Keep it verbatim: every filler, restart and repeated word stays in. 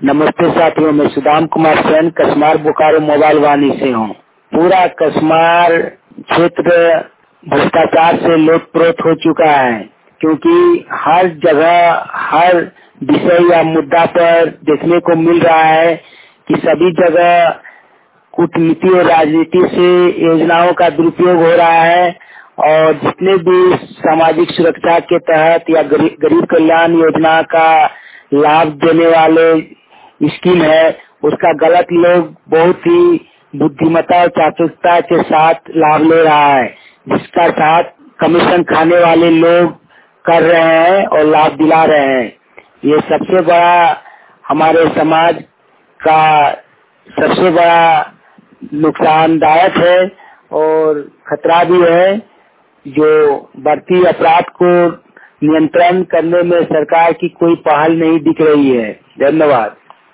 नमस्ते साथियों, मैं सुदाम कुमार सेन कसमार बोकारो मोबाइल वाणी से हूँ। पूरा कसमार क्षेत्र भ्रष्टाचार से लोटपोट हो चुका है, क्योंकि हर जगह हर विषय या मुद्दा पर देखने को मिल रहा है कि सभी जगह कूटनीति और राजनीति से योजनाओं का दुरुपयोग हो रहा है और जितने भी सामाजिक सुरक्षा के तहत या गरीब, गरीब कल्याण योजना का लाभ देने वाले स्कीम है, उसका गलत लोग बहुत ही बुद्धिमत्ता और चातुरता के साथ लाभ ले रहा है, जिसका साथ कमीशन खाने वाले लोग कर रहे हैं और लाभ दिला रहे हैं। ये सबसे बड़ा हमारे समाज का सबसे बड़ा नुकसानदायक है और खतरा भी है, जो बढ़ती अपराध को नियंत्रण करने में सरकार की कोई पहल नहीं दिख रही है। धन्यवाद।